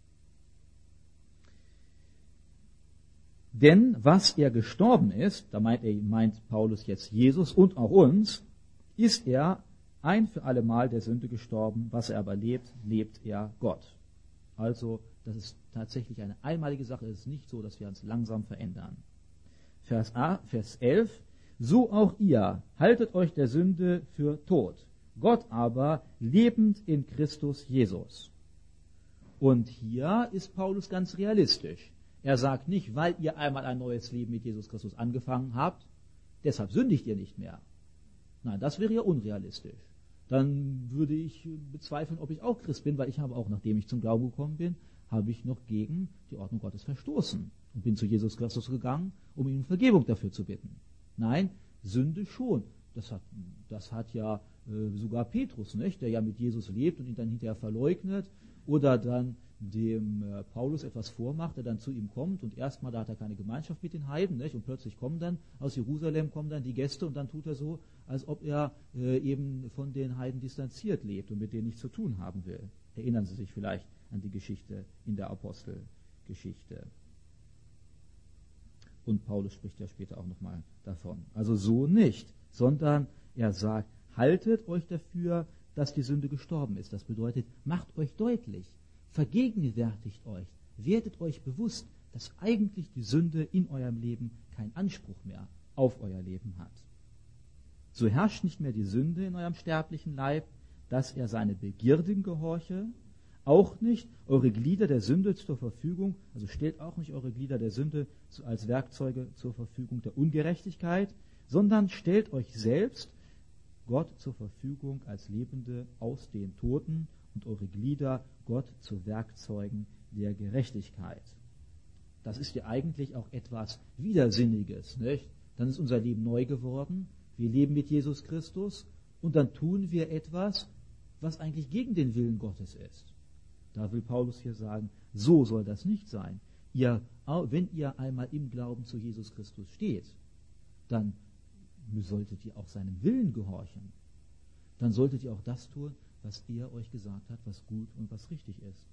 Denn was er gestorben ist, da meint, er, meint Paulus jetzt Jesus und auch uns, ist er ein für alle Mal der Sünde gestorben, was er aber lebt, lebt er Gott. Also, das ist tatsächlich eine einmalige Sache, es ist nicht so, dass wir uns langsam verändern. Vers, A, Vers elf, so auch ihr, haltet euch der Sünde für tot, Gott aber lebend in Christus Jesus. Und hier ist Paulus ganz realistisch. Er sagt nicht, weil ihr einmal ein neues Leben mit Jesus Christus angefangen habt, deshalb sündigt ihr nicht mehr. Nein, das wäre ja unrealistisch. Dann würde ich bezweifeln, ob ich auch Christ bin, weil ich habe auch, nachdem ich zum Glauben gekommen bin, habe ich noch gegen die Ordnung Gottes verstoßen und bin zu Jesus Christus gegangen, um ihm Vergebung dafür zu bitten. Nein, Sünde schon. Das hat, das hat ja äh, sogar Petrus, nicht, der ja mit Jesus lebt und ihn dann hinterher verleugnet, oder dann dem äh, Paulus etwas vormacht, der dann zu ihm kommt und erstmal, da hat er keine Gemeinschaft mit den Heiden, nicht? Und plötzlich kommen dann aus Jerusalem kommen dann die Gäste und dann tut er so, als ob er äh, eben von den Heiden distanziert lebt und mit denen nichts zu tun haben will. Erinnern Sie sich vielleicht an die Geschichte in der Apostelgeschichte. Und Paulus spricht ja später auch nochmal davon. Also so nicht, sondern er sagt, haltet euch dafür, dass die Sünde gestorben ist. Das bedeutet, macht euch deutlich, vergegenwärtigt euch, werdet euch bewusst, dass eigentlich die Sünde in eurem Leben keinen Anspruch mehr auf euer Leben hat. So herrscht nicht mehr die Sünde in eurem sterblichen Leib, dass er seine Begierden gehorche, auch nicht eure Glieder der Sünde zur Verfügung, also stellt auch nicht eure Glieder der Sünde als Werkzeuge zur Verfügung der Ungerechtigkeit, sondern stellt euch selbst Gott zur Verfügung als Lebende aus den Toten und eure Glieder Gott zu Werkzeugen der Gerechtigkeit. Das ist ja eigentlich auch etwas Widersinniges, nicht? Dann ist unser Leben neu geworden, wir leben mit Jesus Christus und dann tun wir etwas, was eigentlich gegen den Willen Gottes ist. Da will Paulus hier sagen, so soll das nicht sein. Ihr, wenn ihr einmal im Glauben zu Jesus Christus steht, dann solltet ihr auch seinem Willen gehorchen. Dann solltet ihr auch das tun, was er euch gesagt hat, was gut und was richtig ist.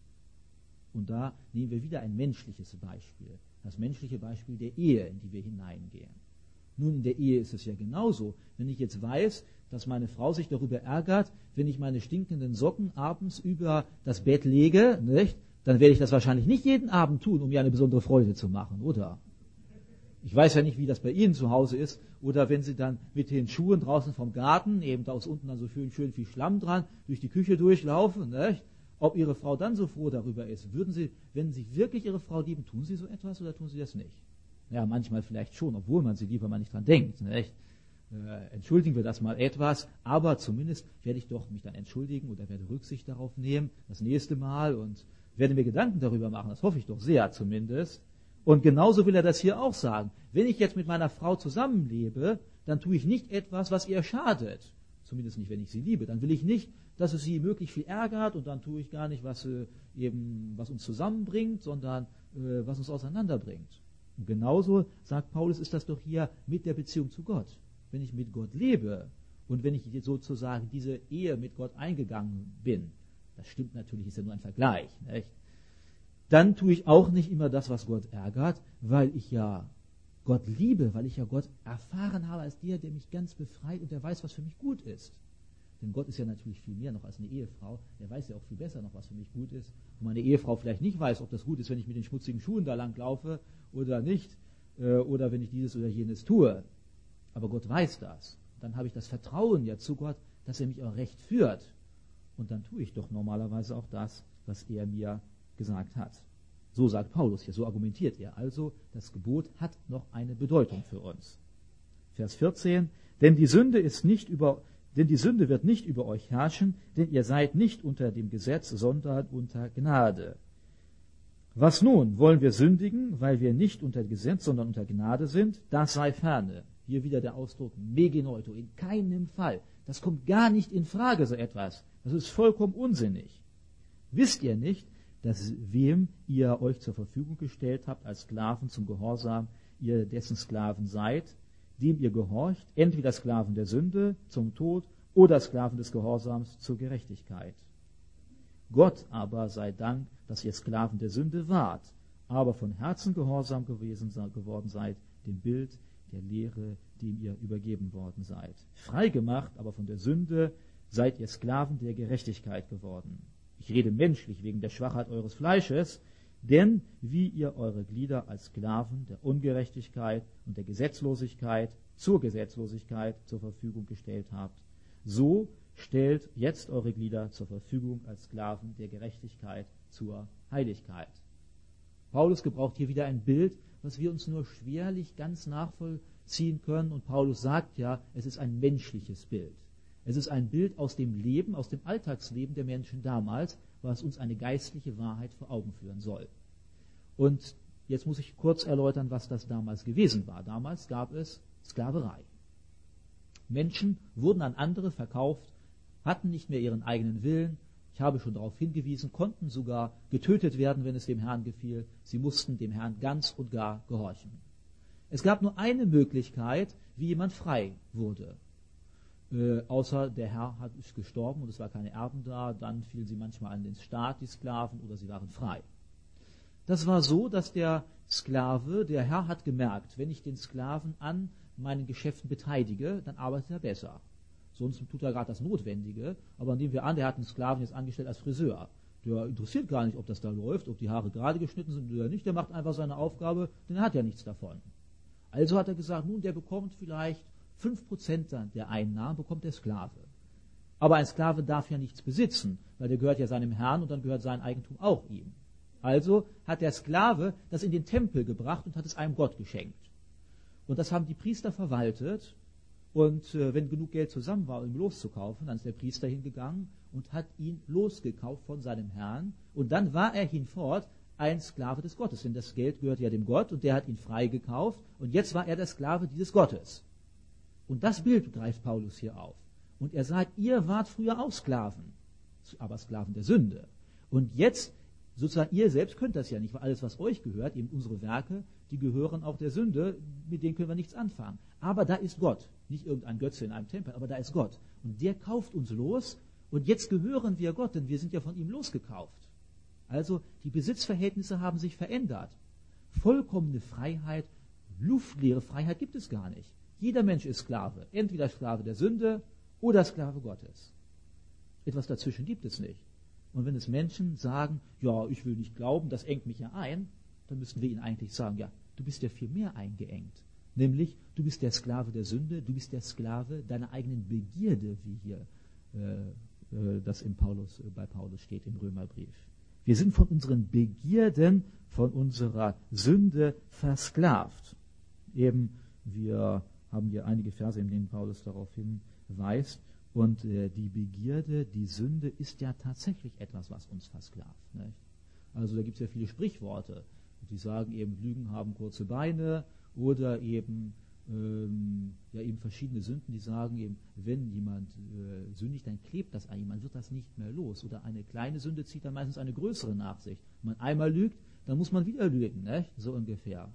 Und da nehmen wir wieder ein menschliches Beispiel, das menschliche Beispiel der Ehe, in die wir hineingehen. Nun, in der Ehe ist es ja genauso. Wenn ich jetzt weiß, dass meine Frau sich darüber ärgert, wenn ich meine stinkenden Socken abends über das Bett lege, nicht, dann werde ich das wahrscheinlich nicht jeden Abend tun, um ihr eine besondere Freude zu machen, oder? Ich weiß ja nicht, wie das bei Ihnen zu Hause ist, oder wenn Sie dann mit den Schuhen draußen vom Garten, eben da aus unten dann so schön, schön viel Schlamm dran, durch die Küche durchlaufen, nicht? Ob Ihre Frau dann so froh darüber ist. Würden Sie, wenn Sie wirklich Ihre Frau lieben, tun Sie so etwas oder tun Sie das nicht? Ja, manchmal vielleicht schon, obwohl man sie liebt, weil man nicht dran denkt, nicht? Äh, entschuldigen wir das mal etwas, aber zumindest werde ich doch mich dann entschuldigen oder werde Rücksicht darauf nehmen, das nächste Mal, und werde mir Gedanken darüber machen, das hoffe ich doch sehr zumindest. Und genauso will er das hier auch sagen. Wenn ich jetzt mit meiner Frau zusammenlebe, dann tue ich nicht etwas, was ihr schadet. Zumindest nicht, wenn ich sie liebe. Dann will ich nicht, dass es sie möglichst viel ärgert, und dann tue ich gar nicht, was, äh, eben, was uns zusammenbringt, sondern äh, was uns auseinanderbringt. Und genauso, sagt Paulus, ist das doch hier mit der Beziehung zu Gott. Wenn ich mit Gott lebe Und wenn ich sozusagen diese Ehe mit Gott eingegangen bin, das stimmt natürlich, ist ja nur ein Vergleich, nicht? Dann tue ich auch nicht immer das, was Gott ärgert, weil ich ja Gott liebe, weil ich ja Gott erfahren habe als der, der mich ganz befreit und der weiß, was für mich gut ist. Denn Gott ist ja natürlich viel mehr noch als eine Ehefrau. Er weiß ja auch viel besser noch, was für mich gut ist. Und meine Ehefrau vielleicht nicht weiß, ob das gut ist, wenn ich mit den schmutzigen Schuhen da lang laufe oder nicht, äh, oder wenn ich dieses oder jenes tue. Aber Gott weiß das. Dann habe ich das Vertrauen ja zu Gott, dass er mich auch recht führt. Und dann tue ich doch normalerweise auch das, was er mir gesagt hat. So sagt Paulus hier, so argumentiert er. Also, das Gebot hat noch eine Bedeutung für uns. Vers vierzehn, denn die Sünde ist nicht über, denn die Sünde wird nicht über euch herrschen, denn ihr seid nicht unter dem Gesetz, sondern unter Gnade. Was nun? Wollen wir sündigen, weil wir nicht unter Gesetz, sondern unter Gnade sind? Das sei ferne. Hier wieder der Ausdruck megenoito, in keinem Fall. Das kommt gar nicht in Frage, so etwas. Das ist vollkommen unsinnig. Wisst ihr nicht, dass wem ihr euch zur Verfügung gestellt habt als Sklaven zum Gehorsam, ihr dessen Sklaven seid, dem ihr gehorcht, entweder Sklaven der Sünde zum Tod oder Sklaven des Gehorsams zur Gerechtigkeit. Gott aber sei Dank, dass ihr Sklaven der Sünde wart, aber von Herzen gehorsam gewesen geworden seid, dem Bild der Lehre, dem ihr übergeben worden seid. Freigemacht aber von der Sünde seid ihr Sklaven der Gerechtigkeit geworden. Ich rede menschlich wegen der Schwachheit eures Fleisches, denn wie ihr eure Glieder als Sklaven der Ungerechtigkeit und der Gesetzlosigkeit zur Gesetzlosigkeit zur Verfügung gestellt habt, so stellt jetzt eure Glieder zur Verfügung als Sklaven der Gerechtigkeit zur Heiligkeit. Paulus gebraucht hier wieder ein Bild, was wir uns nur schwerlich ganz nachvollziehen können. Und Paulus sagt ja, es ist ein menschliches Bild. Es ist ein Bild aus dem Leben, aus dem Alltagsleben der Menschen damals, was uns eine geistliche Wahrheit vor Augen führen soll. Und jetzt muss ich kurz erläutern, was das damals gewesen war. Damals gab es Sklaverei. Menschen wurden an andere verkauft, hatten nicht mehr ihren eigenen Willen. Ich habe schon darauf hingewiesen, konnten sogar getötet werden, wenn es dem Herrn gefiel. Sie mussten dem Herrn ganz und gar gehorchen. Es gab nur eine Möglichkeit, wie jemand frei wurde. Äh, außer der Herr hat, ist gestorben und es war keine Erben da, dann fielen sie manchmal an den Staat, die Sklaven, oder sie waren frei. Das war so, dass der Sklave, der Herr hat gemerkt, wenn ich den Sklaven an meinen Geschäften beteilige, dann arbeitet er besser. Sonst tut er gerade das Notwendige, aber nehmen wir an, der hat einen Sklaven jetzt angestellt als Friseur. Der interessiert gar nicht, ob das da läuft, ob die Haare gerade geschnitten sind oder nicht, der macht einfach seine Aufgabe, denn er hat ja nichts davon. Also hat er gesagt, nun, der bekommt vielleicht fünf Prozent der Einnahmen, bekommt der Sklave. Aber ein Sklave darf ja nichts besitzen, weil der gehört ja seinem Herrn und dann gehört sein Eigentum auch ihm. Also hat der Sklave das in den Tempel gebracht und hat es einem Gott geschenkt. Und das haben die Priester verwaltet. Und äh, wenn genug Geld zusammen war, um ihn loszukaufen, dann ist der Priester hingegangen und hat ihn losgekauft von seinem Herrn. Und dann war er hinfort ein Sklave des Gottes, denn das Geld gehört ja dem Gott und der hat ihn freigekauft. Und jetzt war er der Sklave dieses Gottes. Und das Bild greift Paulus hier auf. Und er sagt, ihr wart früher auch Sklaven, aber Sklaven der Sünde. Und jetzt, sozusagen, ihr selbst könnt das ja nicht, weil alles, was euch gehört, eben unsere Werke, die gehören auch der Sünde, mit denen können wir nichts anfangen. Aber da ist Gott, nicht irgendein Götze in einem Tempel, aber da ist Gott. Und der kauft uns los und jetzt gehören wir Gott, denn wir sind ja von ihm losgekauft. Also die Besitzverhältnisse haben sich verändert. Vollkommene Freiheit, luftleere Freiheit gibt es gar nicht. Jeder Mensch ist Sklave, entweder Sklave der Sünde oder Sklave Gottes. Etwas dazwischen gibt es nicht. Und wenn es Menschen sagen, ja, ich will nicht glauben, das engt mich ja ein, dann müssten wir ihnen eigentlich sagen, ja, du bist ja viel mehr eingeengt. Nämlich, du bist der Sklave der Sünde, du bist der Sklave deiner eigenen Begierde, wie hier äh, äh, das in Paulus, äh, bei Paulus steht im Römerbrief. Wir sind von unseren Begierden, von unserer Sünde versklavt. Eben, wir haben hier einige Verse, in denen Paulus darauf hinweist. Und äh, die Begierde, die Sünde ist ja tatsächlich etwas, was uns versklavt. Nicht? Also da gibt es ja viele Sprichworte, die sagen eben, Lügen haben kurze Beine oder eben, ähm, ja, eben verschiedene Sünden, die sagen eben, wenn jemand äh, sündigt, dann klebt das an ihm, man wird das nicht mehr los. Oder eine kleine Sünde zieht dann meistens eine größere nach sich. Wenn man einmal lügt, dann muss man wieder lügen, nicht? So ungefähr.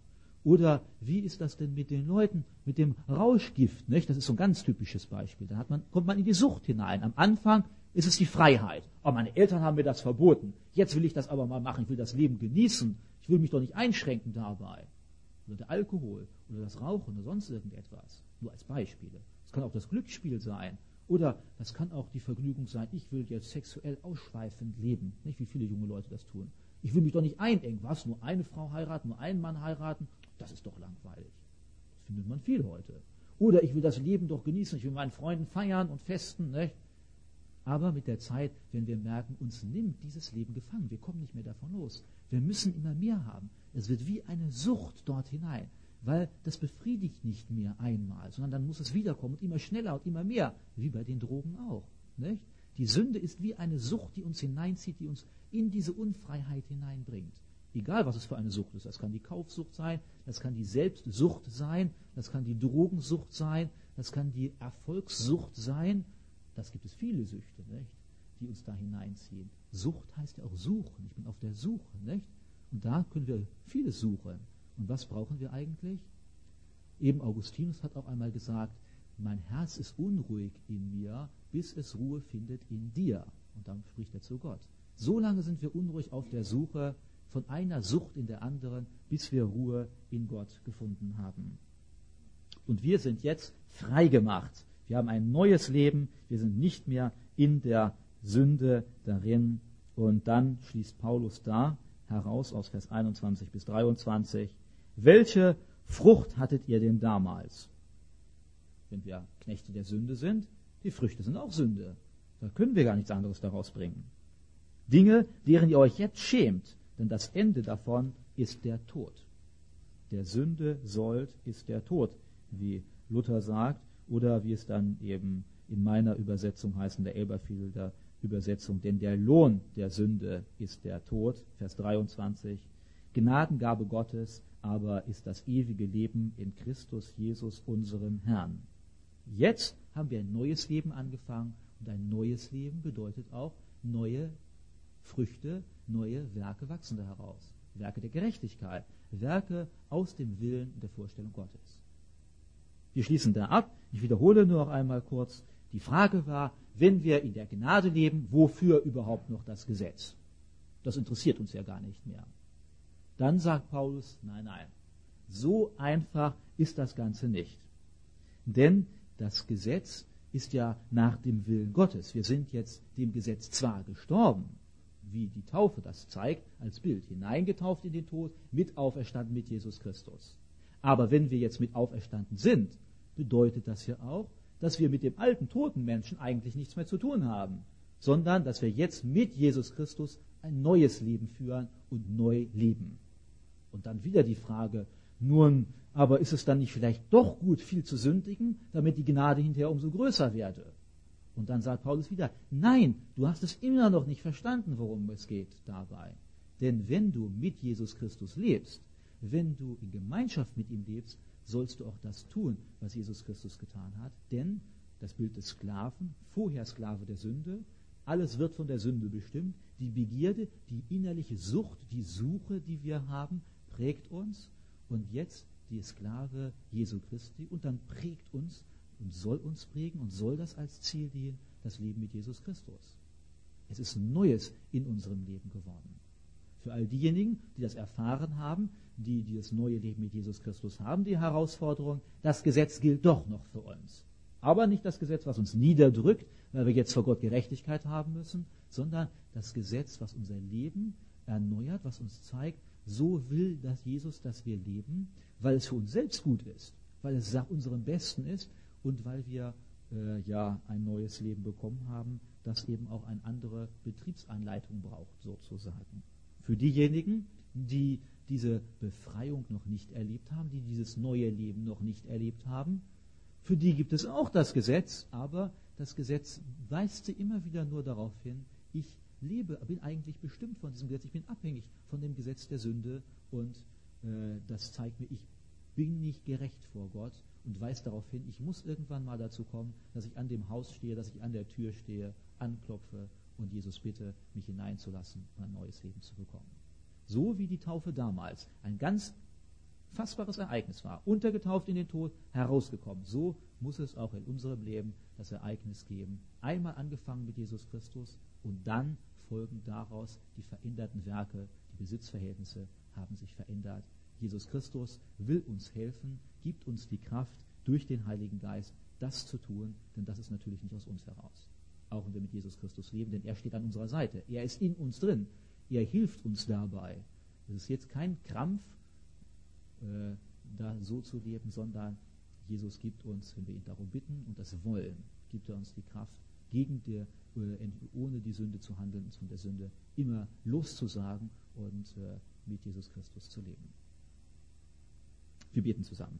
Oder wie ist das denn mit den Leuten, mit dem Rauschgift? Nicht? Das ist so ein ganz typisches Beispiel. Da hat man, kommt man in die Sucht hinein. Am Anfang ist es die Freiheit. Oh, meine Eltern haben mir das verboten. Jetzt will ich das aber mal machen. Ich will das Leben genießen. Ich will mich doch nicht einschränken dabei. Oder der Alkohol oder das Rauchen oder sonst irgendetwas. Nur als Beispiele. Es kann auch das Glücksspiel sein. Oder das kann auch die Vergnügung sein, ich will jetzt sexuell ausschweifend leben. Nicht wie viele junge Leute das tun. Ich will mich doch nicht einengen. Was? Nur eine Frau heiraten, nur einen Mann heiraten? Das ist doch langweilig. Das findet man viel heute. Oder ich will das Leben doch genießen. Ich will mit meinen Freunden feiern und festen. Nicht? Aber mit der Zeit, wenn wir merken, uns nimmt dieses Leben gefangen. Wir kommen nicht mehr davon los. Wir müssen immer mehr haben. Es wird wie eine Sucht dort hinein. Weil das befriedigt nicht mehr einmal, sondern dann muss es wiederkommen und immer schneller und immer mehr, wie bei den Drogen auch. Nicht? Die Sünde ist wie eine Sucht, die uns hineinzieht, die uns in diese Unfreiheit hineinbringt. Egal, was es für eine Sucht ist. Das kann die Kaufsucht sein, das kann die Selbstsucht sein, das kann die Drogensucht sein, das kann die Erfolgssucht sein. Das gibt es viele Süchte, nicht? Die uns da hineinziehen. Sucht heißt ja auch suchen. Ich bin auf der Suche. Nicht? Und da können wir vieles suchen. Und was brauchen wir eigentlich? Eben Augustinus hat auch einmal gesagt, mein Herz ist unruhig in mir, bis es Ruhe findet in dir. Und dann spricht er zu Gott. So lange sind wir unruhig auf der Suche von einer Sucht in der anderen, bis wir Ruhe in Gott gefunden haben. Und wir sind jetzt frei gemacht. Wir haben ein neues Leben. Wir sind nicht mehr in der Sünde darin. Und dann schließt Paulus da heraus aus Vers einundzwanzig bis dreiundzwanzig. Welche Frucht hattet ihr denn damals? Wenn wir Knechte der Sünde sind, die Früchte sind auch Sünde. Da können wir gar nichts anderes daraus bringen. Dinge, deren ihr euch jetzt schämt, denn das Ende davon ist der Tod. Der Sünde Sold ist der Tod, wie Luther sagt, oder wie es dann eben in meiner Übersetzung heißt, in der Elberfelder Übersetzung, denn der Lohn der Sünde ist der Tod, Vers dreiundzwanzig. Gnadengabe Gottes aber ist das ewige Leben in Christus Jesus, unserem Herrn. Jetzt haben wir ein neues Leben angefangen und ein neues Leben bedeutet auch neue Früchte, neue Werke wachsen da heraus. Werke der Gerechtigkeit, Werke aus dem Willen und der Vorstellung Gottes. Wir schließen da ab. Ich wiederhole nur noch einmal kurz. Die Frage war, wenn wir in der Gnade leben, wofür überhaupt noch das Gesetz? Das interessiert uns ja gar nicht mehr. Dann sagt Paulus, nein, nein, so einfach ist das Ganze nicht. Denn das Gesetz ist ja nach dem Willen Gottes. Wir sind jetzt dem Gesetz zwar gestorben, wie die Taufe das zeigt, als Bild, hineingetauft in den Tod, mit auferstanden mit Jesus Christus. Aber wenn wir jetzt mit auferstanden sind, bedeutet das ja auch, dass wir mit dem alten, toten Menschen eigentlich nichts mehr zu tun haben, sondern dass wir jetzt mit Jesus Christus ein neues Leben führen und neu leben. Und dann wieder die Frage, nun, aber ist es dann nicht vielleicht doch gut, viel zu sündigen, damit die Gnade hinterher umso größer werde? Und dann sagt Paulus wieder, nein, du hast es immer noch nicht verstanden, worum es geht dabei. Denn wenn du mit Jesus Christus lebst, wenn du in Gemeinschaft mit ihm lebst, sollst du auch das tun, was Jesus Christus getan hat. Denn das Bild des Sklaven, vorher Sklave der Sünde, alles wird von der Sünde bestimmt. Die Begierde, die innerliche Sucht, die Suche, die wir haben, prägt uns. Und jetzt die Sklave Jesu Christi. Und dann prägt uns und soll uns prägen und soll das als Ziel dienen, das Leben mit Jesus Christus. Es ist Neues in unserem Leben geworden. Für all diejenigen, die das erfahren haben, die, die das neue Leben mit Jesus Christus haben, die Herausforderung, das Gesetz gilt doch noch für uns. Aber nicht das Gesetz, was uns niederdrückt, weil wir jetzt vor Gott Gerechtigkeit haben müssen, sondern das Gesetz, was unser Leben erneuert, was uns zeigt, so will das Jesus, dass wir leben, weil es für uns selbst gut ist, weil es nach unserem Besten ist und weil wir äh, ja ein neues Leben bekommen haben, das eben auch eine andere Betriebsanleitung braucht, sozusagen. Für diejenigen, die diese Befreiung noch nicht erlebt haben, die dieses neue Leben noch nicht erlebt haben, für die gibt es auch das Gesetz, aber das Gesetz weist sie immer wieder nur darauf hin, ich lebe, bin eigentlich bestimmt von diesem Gesetz, ich bin abhängig von dem Gesetz der Sünde und äh, das zeigt mir, ich bin nicht gerecht vor Gott und weist darauf hin, ich muss irgendwann mal dazu kommen, dass ich an dem Haus stehe, dass ich an der Tür stehe, anklopfe und Jesus bitte, mich hineinzulassen, um ein neues Leben zu bekommen. So wie die Taufe damals ein ganz unfassbares Ereignis war. Untergetaucht in den Tod, herausgekommen. So muss es auch in unserem Leben das Ereignis geben. Einmal angefangen mit Jesus Christus und dann folgen daraus die veränderten Werke, die Besitzverhältnisse haben sich verändert. Jesus Christus will uns helfen, gibt uns die Kraft durch den Heiligen Geist, das zu tun, denn das ist natürlich nicht aus uns heraus. Auch wenn wir mit Jesus Christus leben, denn er steht an unserer Seite. Er ist in uns drin. Er hilft uns dabei. Es ist jetzt kein Krampf, äh, da so zu leben, sondern Jesus gibt uns, wenn wir ihn darum bitten und das wollen, gibt er uns die Kraft, gegen der, äh, ohne die Sünde zu handeln, uns von der Sünde immer loszusagen und äh, mit Jesus Christus zu leben. Wir beten zusammen.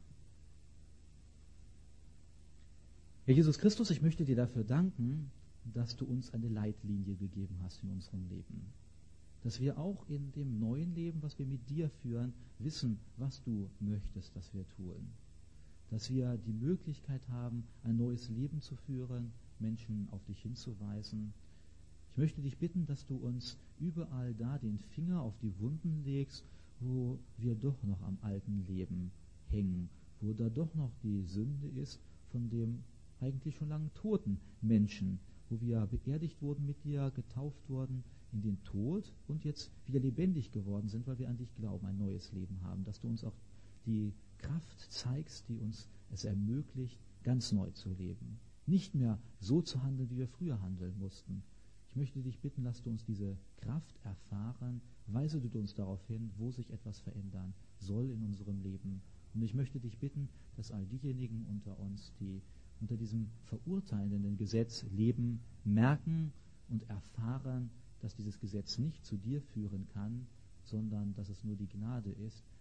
Herr Jesus Christus, ich möchte dir dafür danken, dass du uns eine Leitlinie gegeben hast in unserem Leben. Dass wir auch in dem neuen Leben, was wir mit dir führen, wissen, was du möchtest, dass wir tun. Dass wir die Möglichkeit haben, ein neues Leben zu führen, Menschen auf dich hinzuweisen. Ich möchte dich bitten, dass du uns überall da den Finger auf die Wunden legst, wo wir doch noch am alten Leben hängen, wo da doch noch die Sünde ist von dem eigentlich schon lange toten Menschen, wo wir beerdigt wurden mit dir, getauft wurden in den Tod und jetzt wieder lebendig geworden sind, weil wir an dich glauben, ein neues Leben haben, dass du uns auch die Kraft zeigst, die uns es ermöglicht, ganz neu zu leben. Nicht mehr so zu handeln, wie wir früher handeln mussten. Ich möchte dich bitten, lass du uns diese Kraft erfahren, weise du uns darauf hin, wo sich etwas verändern soll in unserem Leben. Und ich möchte dich bitten, dass all diejenigen unter uns, die unter diesem verurteilenden Gesetz leben, merken und erfahren, dass dieses Gesetz nicht zu dir führen kann, sondern dass es nur die Gnade ist,